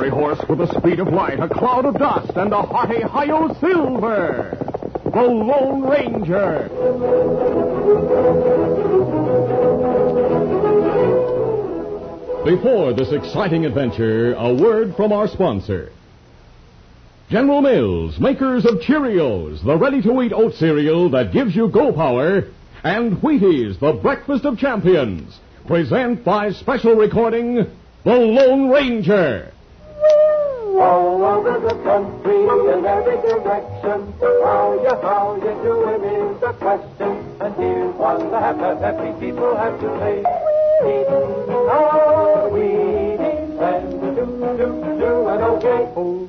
fiery horse with the speed of light, a cloud of dust, and a hearty Hi-Yo Silver, the Lone Ranger. Before this exciting adventure, a word from our sponsor. General Mills, makers of Cheerios, the ready-to-eat oat cereal that gives you go power, and Wheaties, the breakfast of champions, present by special recording, The Lone Ranger. All over the country, in every direction, how you doing is the question. And here's one that we people have to say. Wheaties, and and okay.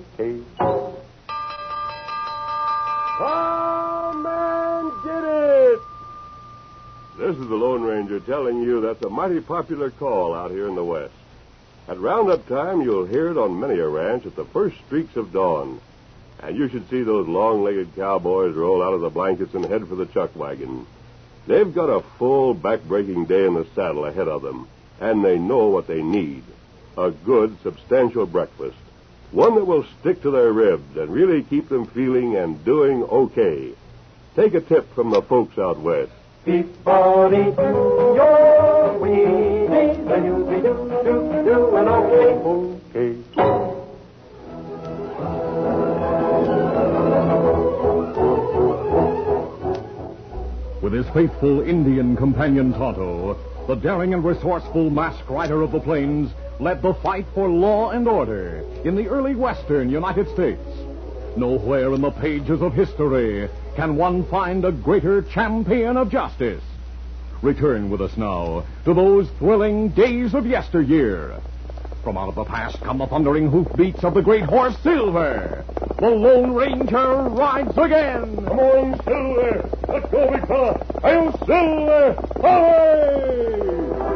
Come and get it! This is the Lone Ranger telling you that's a mighty popular call out here in the West. At roundup time, you'll hear it on many a ranch at the first streaks of dawn. And you should see those long-legged cowboys roll out of the blankets and head for the chuck wagon. They've got a full, back-breaking day in the saddle ahead of them, and they know what they need. A good, substantial breakfast. One that will stick to their ribs and really keep them feeling and doing okay. Take a tip from the folks out west. Keep on eating your Wheaties, and you'll be doing okay. With his faithful Indian companion Tonto, the daring and resourceful masked rider of the plains led the fight for law and order in the early western United States. Nowhere in the pages of history can one find a greater champion of justice. Return with us now to those thrilling days of yesteryear. From out of the past come the thundering hoofbeats of the great horse Silver. The Lone Ranger rides again. Come on, Silver! Let's go, big fella! Hail, Silver! Away!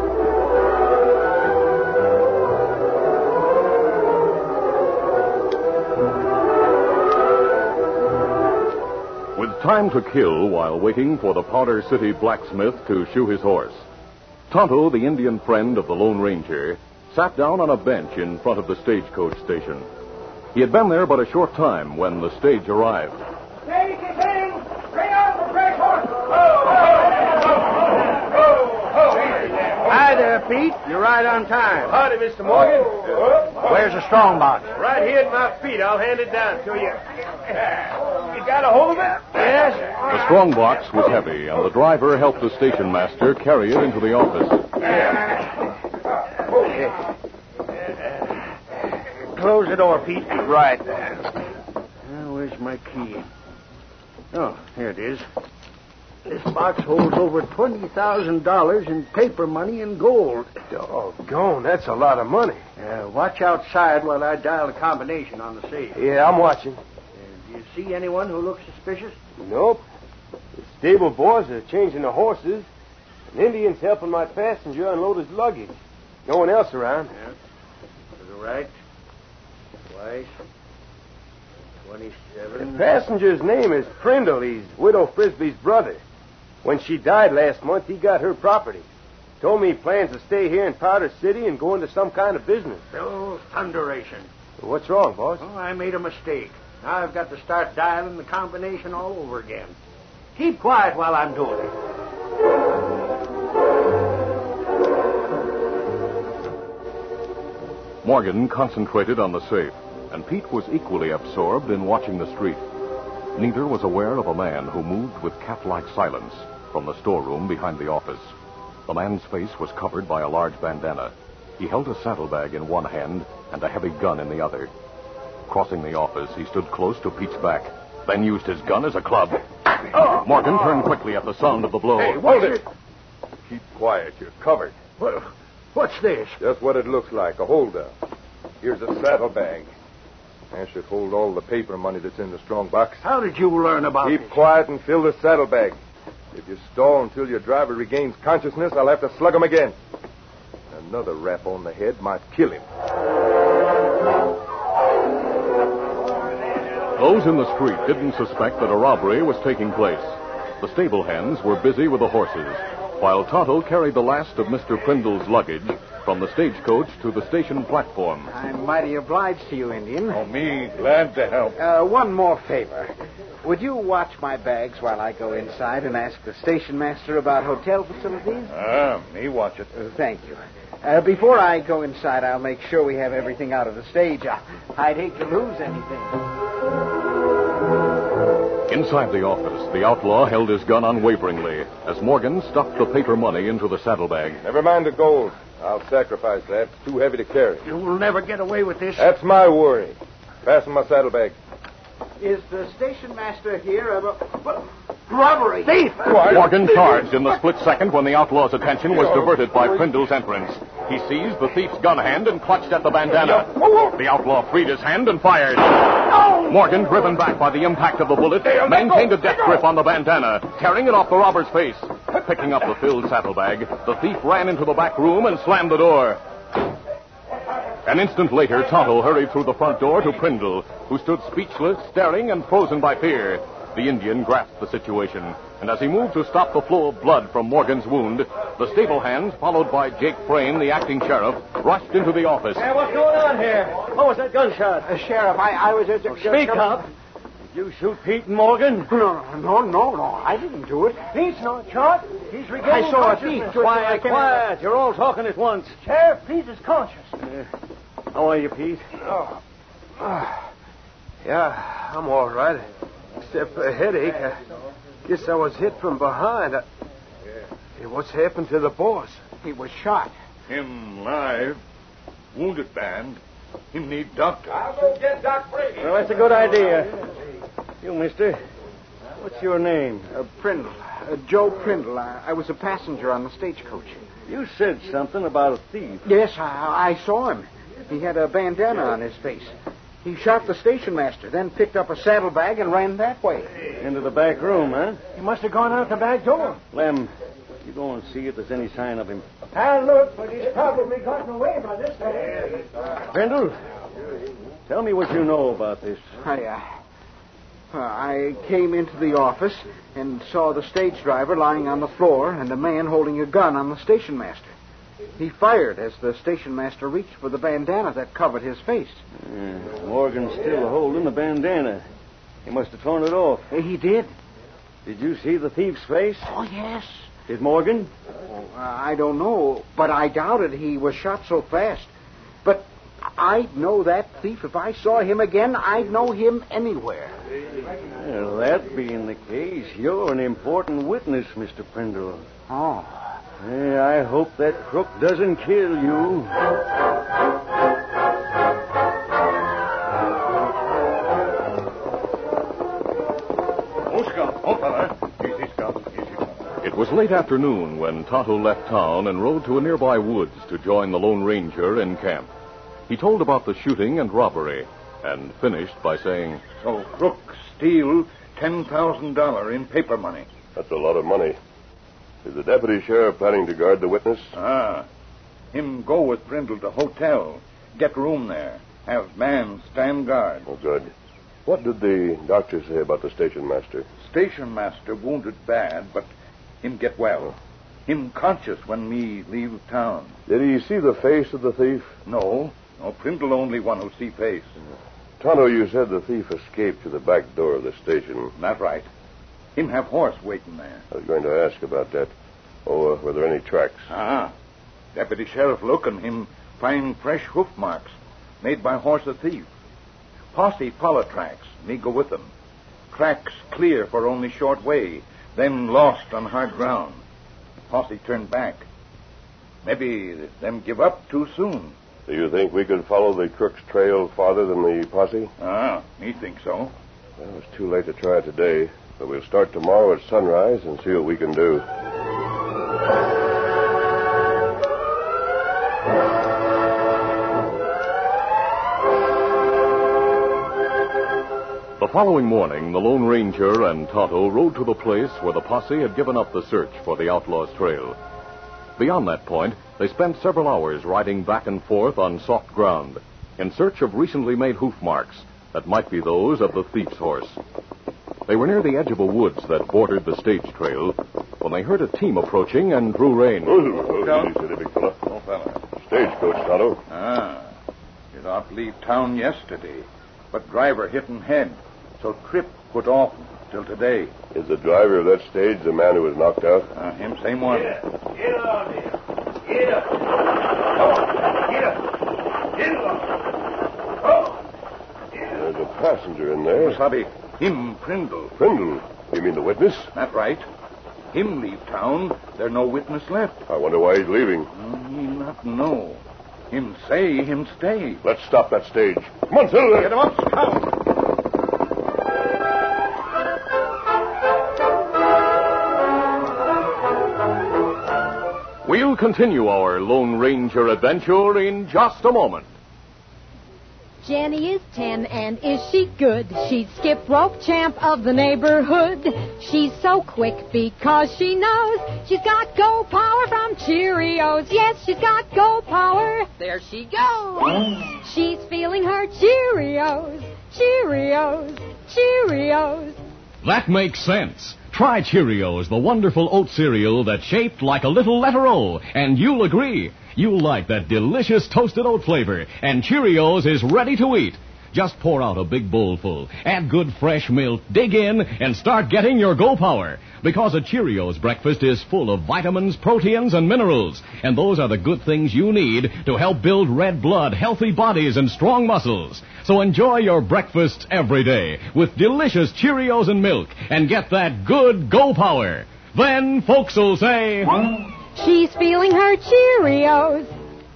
With time to kill while waiting for the Powder City blacksmith to shoe his horse, Tonto, the Indian friend of the Lone Ranger, sat down on a bench in front of the stagecoach station. He had been there but a short time when the stage arrived. Stage is in! Bring out the fresh horses! Hi there, Pete. You're right on time. Howdy, Mr. Morgan. Where's the strong box? Right here at my feet. I'll hand it down to you. You got a hold of it? Yes. The strong box was heavy, and the driver helped the station master carry it into the office. Close the door, Pete. Right. Where's my key? Oh, here it is. This box holds over $20,000 in paper money and gold. Doggone, that's a lot of money. Watch outside while I dial the combination on the safe. Yeah, I'm watching. Do you see anyone who looks suspicious? Nope. The stable boys are changing the horses. An Indian's helping my passenger unload his luggage. No one else around. Yeah. To the right. Twice. 27. The passenger's name is Prindle. He's Widow Frisbee's brother. When she died last month, he got her property. Told me he plans to stay here in Powder City and go into some kind of business. Oh, thunderation. What's wrong, boss? Oh, I made a mistake. Now I've got to start dialing the combination all over again. Keep quiet while I'm doing it. Morgan concentrated on the safe, and Pete was equally absorbed in watching the street. Neither was aware of a man who moved with cat-like silence from the storeroom behind the office. The man's face was covered by a large bandana. He held a saddlebag in one hand and a heavy gun in the other. Crossing the office, he stood close to Pete's back, then used his gun as a club. Morgan turned quickly at the sound of the blow. Hey, hold it. Keep quiet. You're covered. What's this? Just what it looks like, a holdup. Here's a saddlebag. That should hold all the paper money that's in the strong box. How did you learn about Keep this? quiet and fill the saddlebag. If you stall until your driver regains consciousness, I'll have to slug him again. Another rap on the head might kill him. Those in the street didn't suspect that a robbery was taking place. The stable hands were busy with the horses. while Tonto carried the last of Mr. Prindle's luggage from the stagecoach to the station platform. I'm mighty obliged to you, Indian. Oh, me glad to help. One more favor. Would you watch my bags while I go inside and ask the station master about hotel facilities? Me watch it. Thank you. Before I go inside, I'll make sure we have everything out of the stage. I'd hate to lose anything. Inside the office, the outlaw held his gun unwaveringly as Morgan stuffed the paper money into the saddlebag. Never mind the gold. I'll sacrifice that. It's too heavy to carry. You'll never get away with this. That's my worry. Fasten my saddlebag. Is the station master here? Robbery! Thief! Morgan charged in the split second when the outlaw's attention was diverted by Prindle's entrance. He seized the thief's gun hand and clutched at the bandana. The outlaw freed his hand and fired. Morgan, driven back by the impact of the bullet, maintained a death grip on the bandana, tearing it off the robber's face. Picking up the filled saddlebag, the thief ran into the back room and slammed the door. An instant later, Tonto hurried through the front door to Prindle, who stood speechless, staring, and frozen by fear. The Indian grasped the situation, and as he moved to stop the flow of blood from Morgan's wound, the stable hands, followed by Jake Frame, the acting sheriff, rushed into the office. Hey, what's going on here? What was that gunshot? Sheriff, I was... Speak up. Did you shoot Pete Morgan? No. I didn't do it. Pete's not shot. He's regaining I saw a consciousness. thief. Quiet. You're all talking at once. Sheriff, Pete is conscious. How are you, Pete? Yeah, I'm all right. Except for a headache. I guess I was hit from behind. What's happened to the boss? He was shot. Him live. Wounded bad. Him need doctor. I'll go get Doc Brady. Well, that's a good idea. You, mister, what's your name? Prindle. Joe Prindle. I was a passenger on the stagecoach. You said something about a thief. Yes, I saw him. He had a bandana on his face. He shot the station master, then picked up a saddlebag and ran that way. Into the back room, huh? He must have gone out the back door. Lem, you go and see if there's any sign of him. I'll look, but he's probably gotten away by this time. Prindle, tell me what you know about this. I came into the office and saw the stage driver lying on the floor and a man holding a gun on the station master. He fired as the station master reached for the bandana that covered his face. Morgan's still holding the bandana. He must have torn it off. He did. Did you see the thief's face? Oh, yes. Did Morgan? I don't know, but I doubted he was shot so fast. But I'd know that thief if I saw him again. I'd know him anywhere. Well, that being the case, you're an important witness, Mr. Prindle. Oh. I hope that crook doesn't kill you. It was late afternoon when Tonto left town and rode to a nearby woods to join the Lone Ranger in camp. He told about the shooting and robbery, and finished by saying, So crook steal $10,000 in paper money. That's a lot of money. Is the deputy sheriff planning to guard the witness? Him go with Prindle to hotel. Get room there. Have man stand guard. Oh, good. What did the doctor say about the station master? Station master wounded bad, but him get well. Him conscious when me leave town. Did he see the face of the thief? No, Prindle only one who see face. Tonto, you said the thief escaped to the back door of the station. Not right. Him have horse waiting there. I was going to ask about that. Were there any tracks? Deputy sheriff look and him find fresh hoof marks made by horse of thief. Posse follow tracks. Me go with them. Tracks clear for only short way, then lost on hard ground. Posse turned back. Maybe them give up too soon. Do you think we could follow the crook's trail farther than the posse? Me think so. Well, it's too late to try today, but we'll start tomorrow at sunrise and see what we can do. The following morning, the Lone Ranger and Tonto rode to the place where the posse had given up the search for the outlaw's trail. Beyond that point, they spent several hours riding back and forth on soft ground in search of recently made hoof marks that might be those of the thief's horse. They were near the edge of a woods that bordered the stage trail when they heard a team approaching and drew rein. Easy, steady, big fella. Oh, fella. Stagecoach, Tonto. Did ought to leave town yesterday, but driver hit in head, so trip put off till today. Is the driver of that stage the man who was knocked out? Him same one. Get on here. Get up. Come on. Get up. Get along. Come on. There's a passenger in there. Wasabi, him Prindle. Prindle. You mean the witness? That right. Him leave town, there no witness left. I wonder why he's leaving. Me not know. Him say him stay. Let's stop that stage. Come on, Silver. Get him up, Scout. We'll continue our Lone Ranger adventure in just a moment. Jenny is 10 and is she good? She'd skip rope, champ of the neighborhood. She's so quick because she knows she's got go power from Cheerios. Yes, she's got go power. There she goes. She's feeling her Cheerios. Cheerios. Cheerios. That makes sense. Try Cheerios, the wonderful oat cereal that's shaped like a little letter O, and you'll agree. You'll like that delicious toasted oat flavor, and Cheerios is ready to eat. Just pour out a big bowl full, add good fresh milk, dig in, and start getting your go power. Because a Cheerios breakfast is full of vitamins, proteins, and minerals, and those are the good things you need to help build red blood, healthy bodies, and strong muscles. So enjoy your breakfasts every day with delicious Cheerios and milk, and get that good go power. Then folks will say, she's feeling her Cheerios.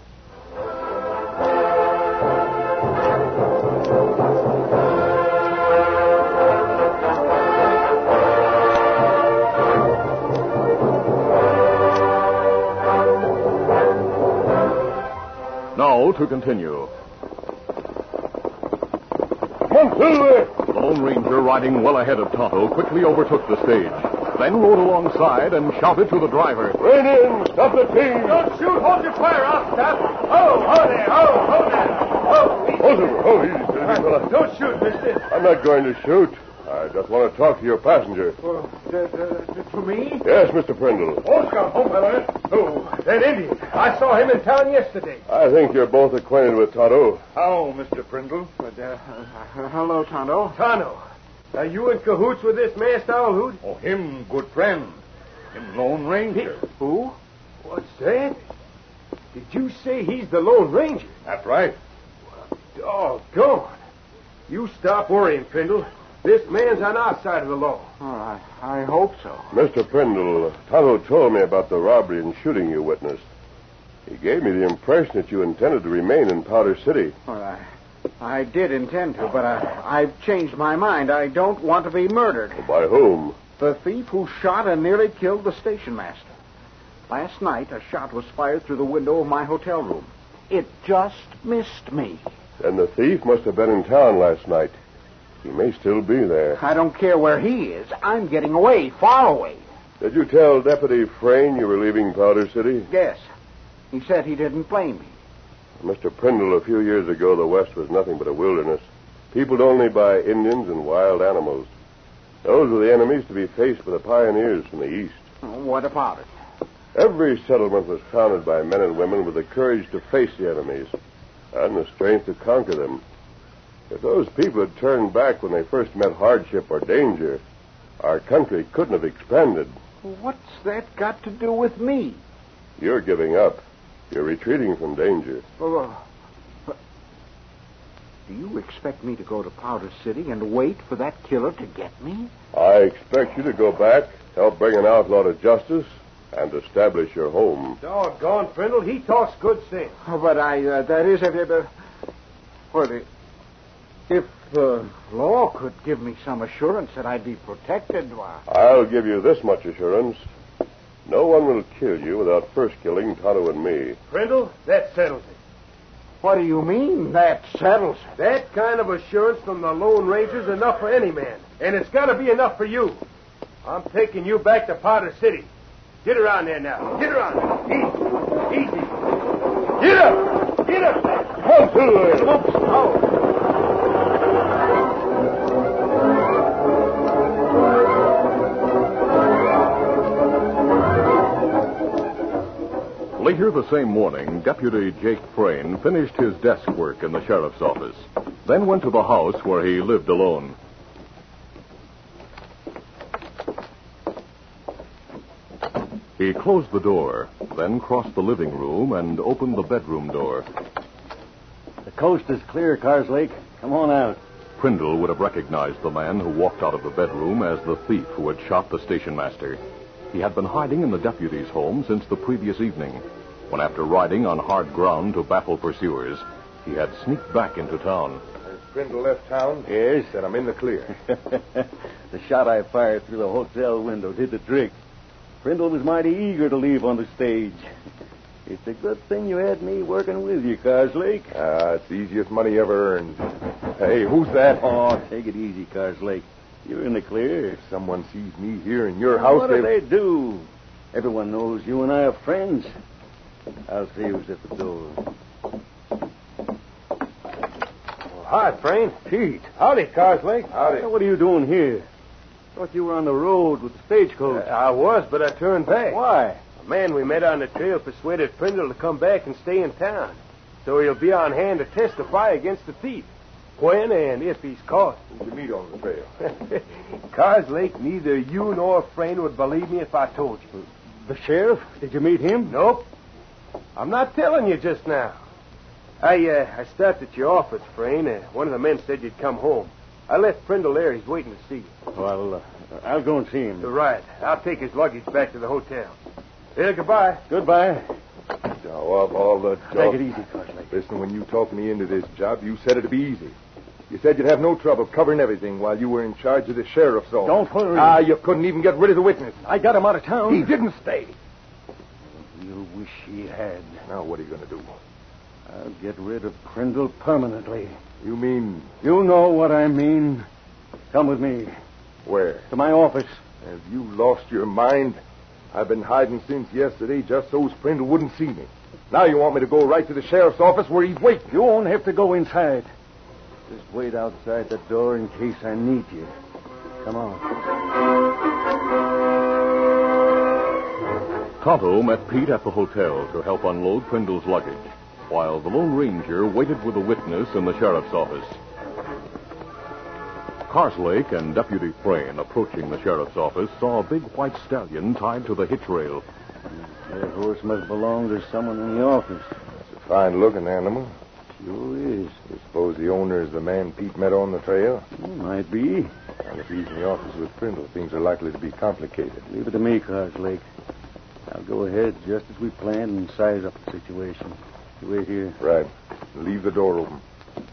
Now to continue. Come on, Silver. The Lone Ranger, riding well ahead of Tonto, quickly overtook the stage, then rode alongside and shouted to the driver, Rein in. Stop the team. Don't shoot. Hold your fire. I'll stop. Oh there. Oh there. Oh, easy. Oh, easy, steady, big fella. Don't shoot, mister. I'm not going to shoot. I just want to talk to your passenger. To me? Yes, Mr. Prindle. Oh, Scout. Oh, fella. Oh, that Indian. I saw him in town yesterday. I think you're both acquainted with Tonto. How, Mr. Prindle? Hello, Tonto. Tonto, are you in cahoots with this masked owl hoot? Oh, him good friend. Him Lone Ranger. Who? What's that? Did you say he's the Lone Ranger? That's right. Doggone. You stop worrying, Prindle. This man's on our side of the law. Oh, I hope so. Mr. Prindle, Tonto told me about the robbery and shooting you witnessed. He gave me the impression that you intended to remain in Powder City. Well, I did intend to, but I've changed my mind. I don't want to be murdered. By whom? The thief who shot and nearly killed the station master. Last night, a shot was fired through the window of my hotel room. It just missed me. Then the thief must have been in town last night. He may still be there. I don't care where he is. I'm getting away, far away. Did you tell Deputy Frayne you were leaving Powder City? Yes. He said he didn't blame me. Mr. Prindle, a few years ago, the West was nothing but a wilderness, peopled only by Indians and wild animals. Those were the enemies to be faced by the pioneers from the East. What about it? Every settlement was founded by men and women with the courage to face the enemies and the strength to conquer them. If those people had turned back when they first met hardship or danger, our country couldn't have expanded. What's that got to do with me? You're giving up. You're retreating from danger. Do you expect me to go to Powder City and wait for that killer to get me? I expect you to go back, help bring an outlaw to justice, and establish your home. Doggone, Prindle. He talks good sense. But that is, if the law could give me some assurance that I'd be protected, why... I'll give you this much assurance. No one will kill you without first killing Tonto and me. Prindle, that settles it. What do you mean, that settles it? That kind of assurance from the Lone Ranger's enough for any man. And it's got to be enough for you. I'm taking you back to Powder City. Get around there now. Get around there. Easy. Get up. Get up there. Come to it. Oops. Oh. Later the same morning, Deputy Jake Frayne finished his desk work in the sheriff's office, then went to the house where he lived alone. He closed the door, then crossed the living room and opened the bedroom door. The coast is clear, Carslake. Come on out. Prindle would have recognized the man who walked out of the bedroom as the thief who had shot the station master. He had been hiding in the deputy's home since the previous evening, when after riding on hard ground to baffle pursuers, he had sneaked back into town. Has Prindle left town? Yes. Then I'm in the clear. The shot I fired through the hotel window did the trick. Prindle was mighty eager to leave on the stage. It's a good thing you had me working with you, Carslake. It's the easiest money ever earned. Hey, who's that? Oh, take it easy, Carslake. You're in the clear. If someone sees me here in your house, What do they do? Everyone knows you and I are friends. I'll see who's at the door. Hi, Frayne. Pete. Howdy, Carslake. Howdy. What are you doing here? Thought you were on the road with the stagecoach. I was, but I turned back. Why? A man we met on the trail persuaded Prindle to come back and stay in town, so he'll be on hand to testify against the thief, when and if he's caught. Who'd you meet on the trail? Carslake, neither you nor Frayne would believe me if I told you. The sheriff? Did you meet him? Nope. I'm not telling you just now. I stopped at your office, Frayne. One of the men said you'd come home. I left Prindle there. He's waiting to see you. Well, I'll go and see him. Right. I'll take his luggage back to the hotel. Yeah, goodbye. Goodbye. Now, of all the job... Take it easy, Carslake. Listen, when you talked me into this job, you said it'd be easy. You said you'd have no trouble covering everything while you were in charge of the sheriff's office. Don't hurry. You couldn't even get rid of the witness. I got him out of town. He didn't stay. You wish he had. Now, what are you going to do? I'll get rid of Prindle permanently. You mean... You know what I mean. Come with me. Where? To my office. Have you lost your mind? I've been hiding since yesterday just so Prindle wouldn't see me. Now you want me to go right to the sheriff's office where he's waiting. You won't have to go inside. Just wait outside the door in case I need you. Come on. Tonto met Pete at the hotel to help unload Prindle's luggage, while the Lone Ranger waited with the witness in the sheriff's office. Carslake and Deputy Frayne, approaching the sheriff's office, saw a big white stallion tied to the hitch rail. That horse must belong to someone in the office. It's a fine-looking animal. Sure is. You suppose the owner is the man Pete met on the trail? Might be. And if he's in the office with Prindle, things are likely to be complicated. Leave it to me, Carslake. I'll go ahead just as we planned and size up the situation. You wait here. Right. Leave the door open.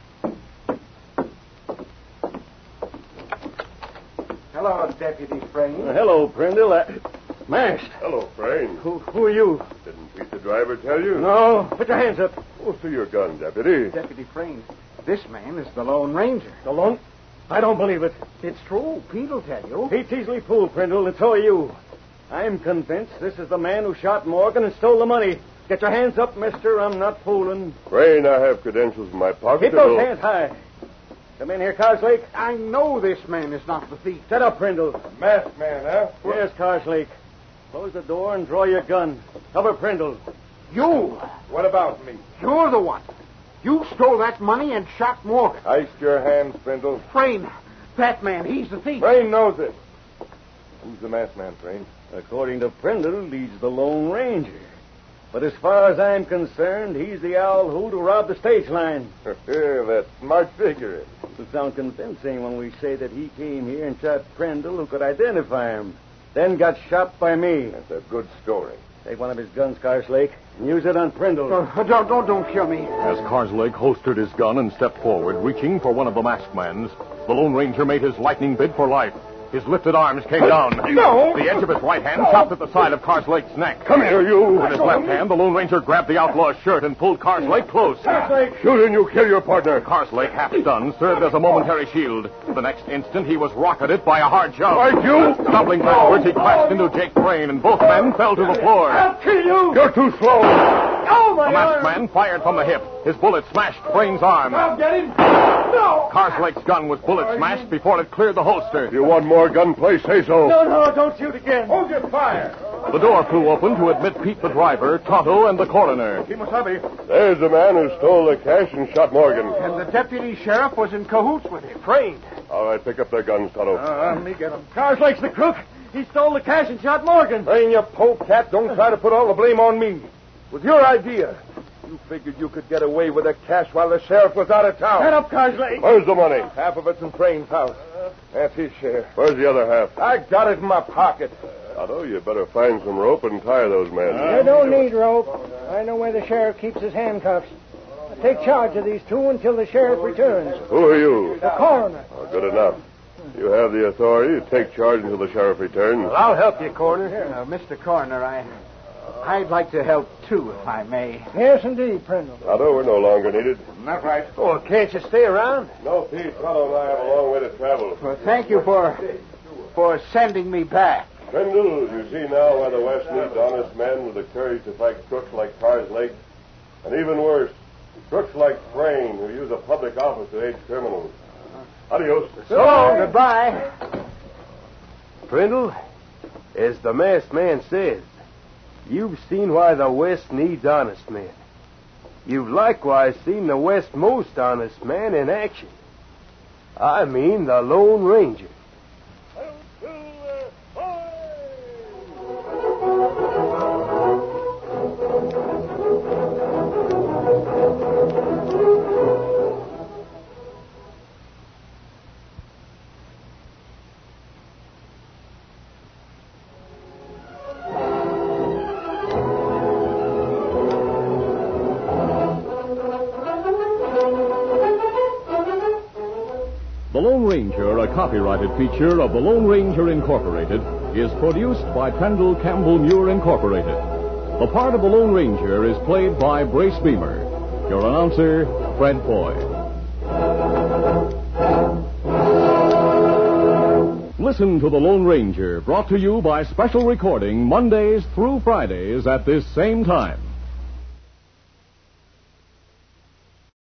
Hello, Deputy Frayne. Hello, Prindle. Masked. Hello, Frayne. Who are you? Didn't Pete the driver tell you? No. Put your hands up. Close to your gun, Deputy. Deputy Frayne, this man is the Lone Ranger. The Lone? I don't believe it. It's true. Pete will tell you. Pete's easily fooled, Prindle, and so are you. I'm convinced this is the man who shot Morgan and stole the money. Get your hands up, mister. I'm not fooling. Frayne, I have credentials in my pocket. Keep those hands high. Come in here, Carslake. I know this man is not the thief. Shut up, Prindle. Masked man, huh? Yes, Carslake. Close the door and draw your gun. Cover Prindle. You. What about me? You're the one. You stole that money and shot Morgan. Iced your hands, Prindle. Frayne, that man, he's the thief. Frayne knows it. Who's the masked man, Frayne? According to Prindle, he's the Lone Ranger. But as far as I'm concerned, he's the owl who robbed the stage line. That's smart figuring. It'll sound convincing when we say that he came here and shot Prindle, who could identify him, then got shot by me. That's a good story. Take one of his guns, Carslake, and use it on Prindle. Don't kill me. As Carslake holstered his gun and stepped forward, reaching for one of the masked men's, the Lone Ranger made his lightning bid for life. His lifted arms came down. No! The edge of his right hand chopped at the side of Carslake's neck. Come here, you! With his left hand, the Lone Ranger grabbed the outlaw's shirt and pulled Carslake close. Carslake! Shoot and you kill your partner. Karslake, half stunned, served as a momentary shield. The next instant, he was rocketed by a hard shove. Like you? Stumbling backwards, he crashed into Jake Frayne, and both men fell to the floor. I'll kill you! You're too slow. Oh, my The masked arm! man fired from the hip. His bullet smashed Frayne's arm. I'll get him! No! Karslake's gun was bullet smashed before it cleared the holster. If you want more gunplay, say so. No, don't shoot again. Hold your fire. The door flew open to admit Pete the driver, Tonto, and the coroner. Kimosabe. There's the man who stole the cash and shot Morgan. And the deputy sheriff was in cahoots with him. Framed. All right, pick up their guns, Tonto. Me get him. Carslake's the crook. He stole the cash and shot Morgan. Train your polecat. Don't try to put all the blame on me. It was your idea. You figured you could get away with the cash while the sheriff was out of town. Shut up, Carslake. Where's the money? Half of it's in Frame's house. That's his share. Where's the other half? I got it in my pocket. Tonto, you better find some rope and tie those men. You don't need rope. I know where the sheriff keeps his handcuffs. Take charge of these two until the sheriff returns. Who are you? The coroner. Oh, good enough. You have the authority to take charge until the sheriff returns. Well, I'll help you, Coroner. Mr. Coroner, I'd like to help, too, if I may. Yes, indeed, Prindle. Tonto, we're no longer needed. That's right. Oh, can't you stay around? No, Pete. Tonto and I have a long way to travel. Well, thank you for sending me back. Prindle, you see now why the West needs honest men with the courage to fight crooks like Carslake. And even worse, crooks like Frayne who use a public office to aid criminals. Adios. So long. Goodbye. Prindle, as the masked man says, you've seen why the West needs honest men. You've likewise seen the West's most honest man in action. I mean the Lone Ranger. The Lone Ranger, a copyrighted feature of the Lone Ranger Incorporated, is produced by Pendle Campbell Muir Incorporated. The part of the Lone Ranger is played by Brace Beamer. Your announcer, Fred Boyd. Listen to The Lone Ranger, brought to you by special recording Mondays through Fridays at this same time.